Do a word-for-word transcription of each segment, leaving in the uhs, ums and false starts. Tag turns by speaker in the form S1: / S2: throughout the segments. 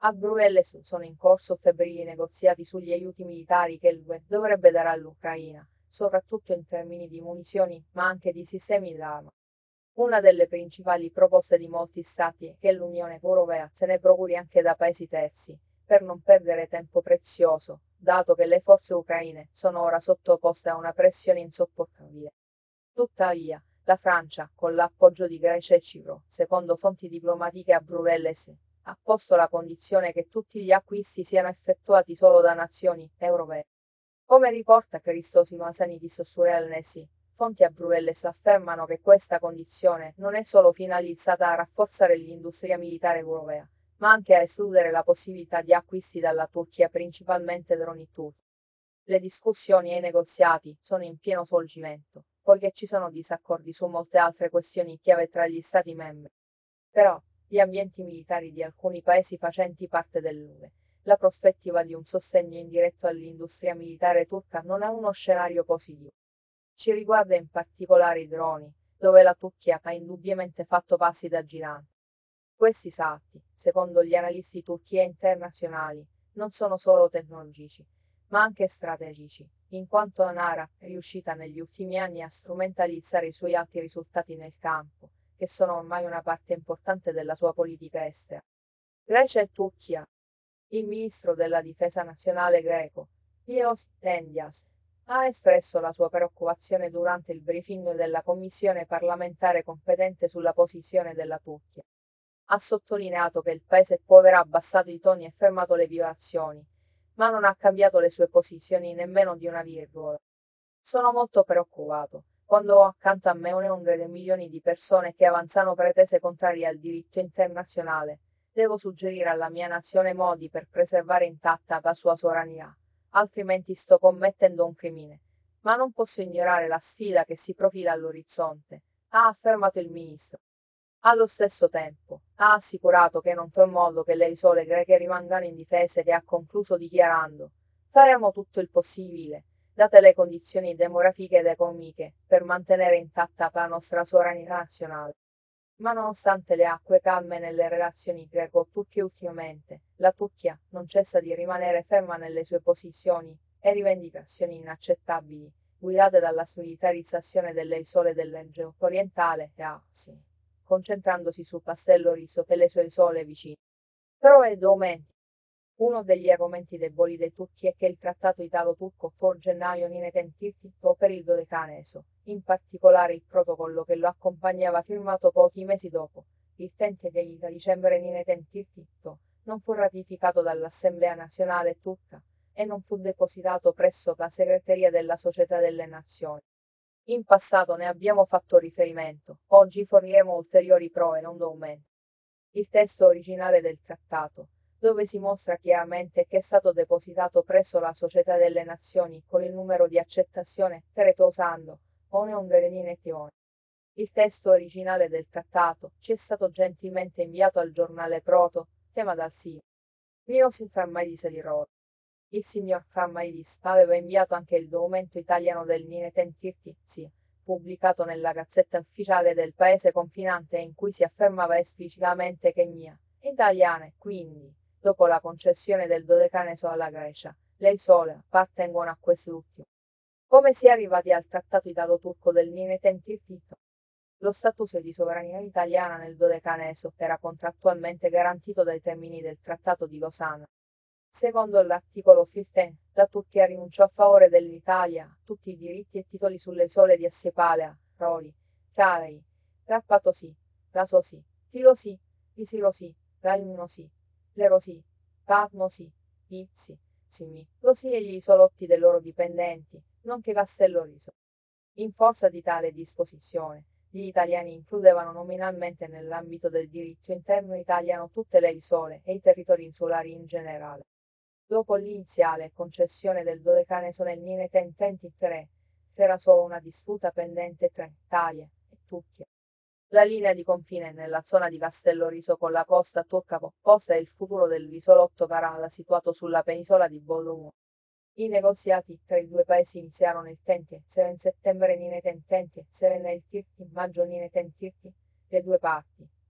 S1: A Bruxelles sono in corso febbrili negoziati sugli aiuti militari che l'U E dovrebbe dare all'Ucraina, soprattutto in termini di munizioni, ma anche di sistemi d'arma. Una delle principali proposte di molti Stati è che l'Unione Europea se ne procuri anche da paesi terzi, per non perdere tempo prezioso, dato che le forze ucraine sono ora sottoposte a una pressione insopportabile. Tuttavia, la Francia, con l'appoggio di Grecia e Cipro, secondo fonti diplomatiche a Bruxelles, ha posto la condizione che tutti gli acquisti siano effettuati solo da nazioni europee. Come riporta Christos Masanitis su Realnesi, fonti a Bruxelles affermano che questa condizione non è solo finalizzata a rafforzare l'industria militare europea, ma anche a escludere la possibilità di acquisti dalla Turchia principalmente droni turchi. Le discussioni e i negoziati sono in pieno svolgimento, poiché ci sono disaccordi su molte altre questioni chiave tra gli Stati membri. Però, gli ambienti militari di alcuni paesi facenti parte dell'U E, la prospettiva di un sostegno indiretto all'industria militare turca non è uno scenario positivo. Ci riguarda in particolare i droni, dove la Turchia ha indubbiamente fatto passi da gigante. Questi salti, secondo gli analisti turchi e internazionali, non sono solo tecnologici, ma anche strategici, in quanto Ankara è riuscita negli ultimi anni a strumentalizzare i suoi alti risultati nel campo, che sono ormai una parte importante della sua politica estera. Grecia e Turchia. Il ministro della difesa nazionale greco, Ios Dendias, ha espresso la sua preoccupazione durante il briefing della commissione parlamentare competente sulla posizione della Turchia. Ha sottolineato che il paese può aver abbassato i toni e fermato le violazioni, ma non ha cambiato le sue posizioni nemmeno di una virgola. Sono molto preoccupato, quando ho accanto a me un'ondre di milioni di persone che avanzano pretese contrarie al diritto internazionale. Devo suggerire alla mia nazione modi per preservare intatta la sua sovranità, altrimenti sto commettendo un crimine. Ma non posso ignorare la sfida che si profila all'orizzonte, ha affermato il ministro. Allo stesso tempo, ha assicurato che non c'è modo che le isole greche rimangano indifese e ha concluso dichiarando: faremo tutto il possibile, date le condizioni demografiche ed economiche, per mantenere intatta la nostra sovranità nazionale. Ma nonostante le acque calme nelle relazioni greco-turche ultimamente, la Turchia non cessa di rimanere ferma nelle sue posizioni e rivendicazioni inaccettabili, guidate dalla smilitarizzazione delle isole dell'Egeo orientale e a sì, concentrandosi su Castello Riso e le sue isole vicine. Pro ed aumenti. Uno degli argomenti deboli dei turchi è che il trattato italo-turco for gennaio Ninetentirtitto per il Dodecaneso, in particolare il protocollo che lo accompagnava firmato pochi mesi dopo, il trenta di dicembre Ninetentirtitto, non fu ratificato dall'Assemblea nazionale turca e non fu depositato presso la segreteria della Società delle Nazioni. In passato ne abbiamo fatto riferimento, oggi forniremo ulteriori prove non documenti. Il testo originale del trattato, dove si mostra chiaramente che è stato depositato presso la Società delle Nazioni con il numero di accettazione tereto usando one ondredinetione. Il testo originale del trattato ci è stato gentilmente inviato al giornale Proto, tema dal S I A. Mios Farmaidis di Rho. Il signor Farmaidis aveva inviato anche il documento italiano del Ninetentirtizia, pubblicato nella Gazzetta Ufficiale del paese confinante in cui si affermava esplicitamente che mia, italiana e quindi, dopo la concessione del Dodecaneso alla Grecia, le isole appartengono a quest'ultimo. Come si è arrivati al trattato italo-turco del Ninetentirtito? Lo status di sovranità italiana nel Dodecaneso era contrattualmente garantito dai termini del Trattato di Losanna. Secondo l'articolo quindici, la Turchia rinunciò a favore dell'Italia a tutti i diritti e titoli sulle isole di Assipalea, Roi, Carei, Carpatosi, Rasosi, Tilosi, Isilosi, Raimosi, Lerosi, Patmosi, Izzi, Simi, Losi e gli isolotti dei loro dipendenti, nonché Castello Riso. In forza di tale disposizione, gli italiani includevano nominalmente nell'ambito del diritto interno italiano tutte le isole e i territori insulari in generale. Dopo l'iniziale concessione del Dodecaneso nel Nineteen-ventitré, c'era solo una disputa pendente tra Italia e Turchia. La linea di confine nella zona di Castello Riso con la costa turca opposta e il futuro dell'isolotto Karala situato sulla penisola di Bodrum. I negoziati tra i due paesi iniziarono il trenta e settembre Nineteen-venti e il maggio Nineteen-tirti, le due parti,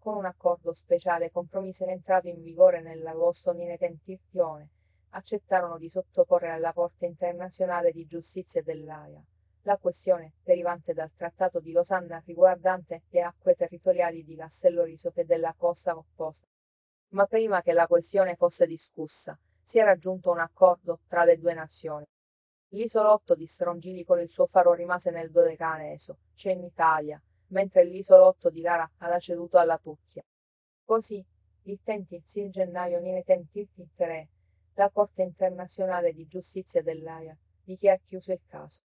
S1: con un accordo speciale compromesso entrato in vigore nell'agosto nineteen accettarono di sottoporre alla Corte internazionale di giustizia dell'Aia la questione derivante dal Trattato di Losanna riguardante le acque territoriali di Castello Riso e della costa opposta. Ma prima che la questione fosse discussa, si è raggiunto un accordo tra le due nazioni. L'isolotto di Strongili con il suo faro rimase nel Dodecaneso, cioè in Italia, mentre l'isolotto di Gara ha ceduto alla Turchia. Così, il venti gennaio nineteen tre, la Corte internazionale di giustizia dell'Aia dichiara chiuso il caso.